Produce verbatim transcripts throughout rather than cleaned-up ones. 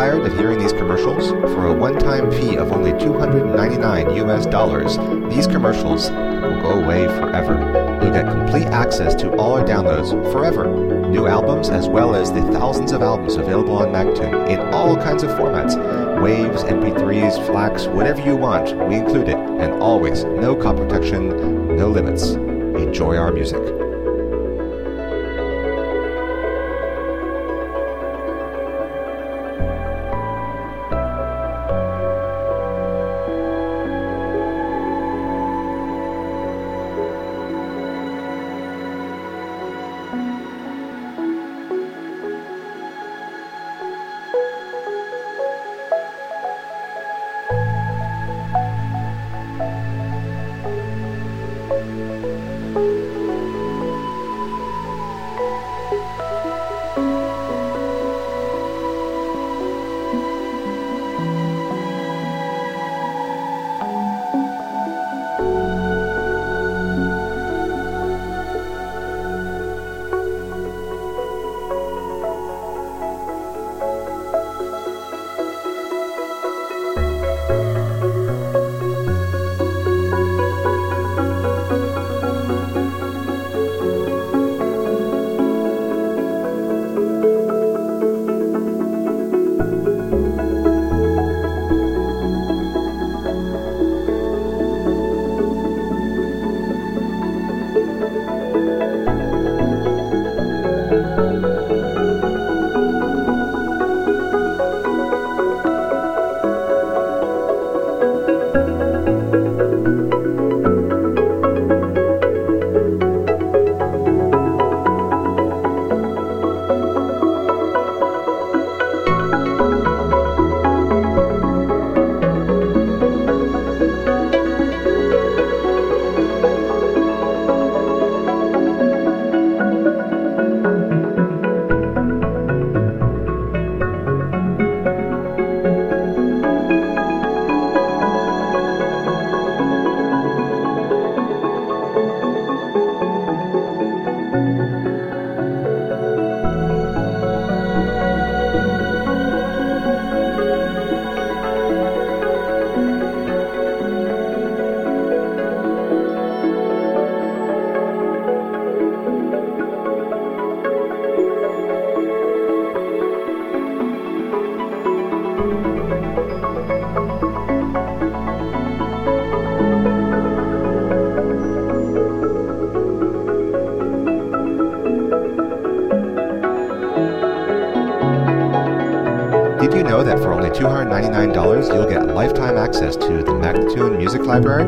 tired of hearing these commercials? For a one-time fee of only two hundred ninety-nine U S dollars, these commercials will go away forever. You'll get complete access to all our downloads forever. New albums as well as the thousands of albums available on Mactoon in all kinds of formats. Waves, M P threes, FLACs, whatever you want, we include it. And always, no copy protection, no limits. Enjoy our music. Did you know that for only two hundred ninety-nine dollars you'll get lifetime access to the Mactoon Music Library?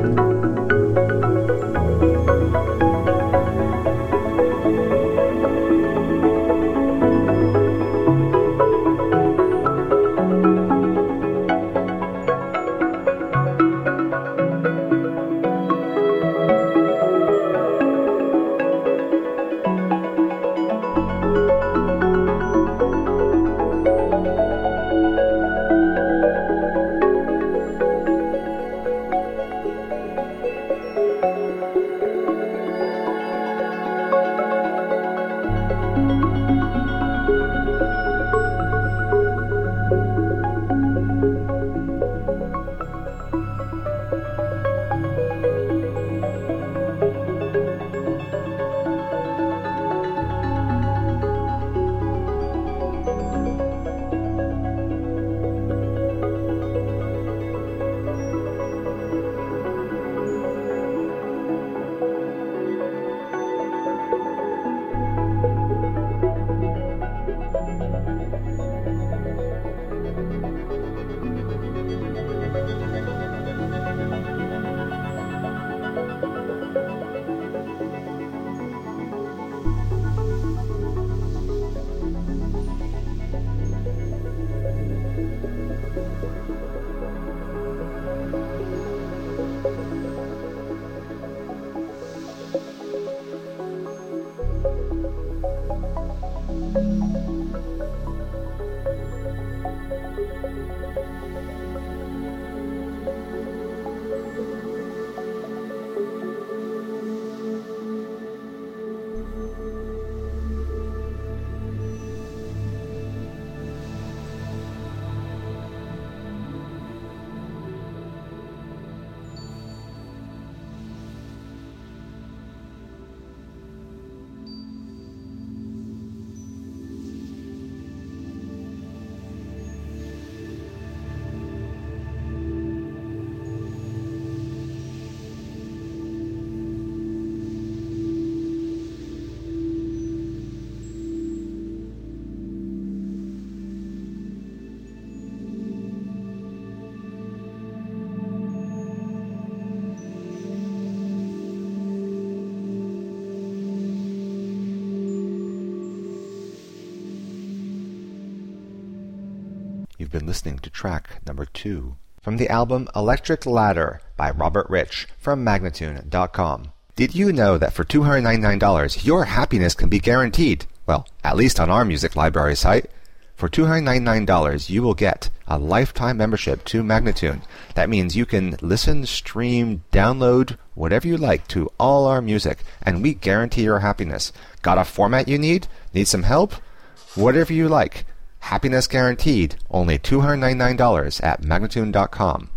You've been listening to track number two from the album Electric Ladder by Robert Rich from Magnatune dot com. Did you know that for two hundred ninety-nine dollars your happiness can be guaranteed? Well, at least on our music library site. For two hundred ninety-nine dollars you will get a lifetime membership to Magnatune. That means you can listen, stream, download, whatever you like to all our music, and we guarantee your happiness. Got a format you need? Need some help? Whatever you like. Happiness guaranteed. Only two hundred ninety-nine dollars at Magnatune dot com.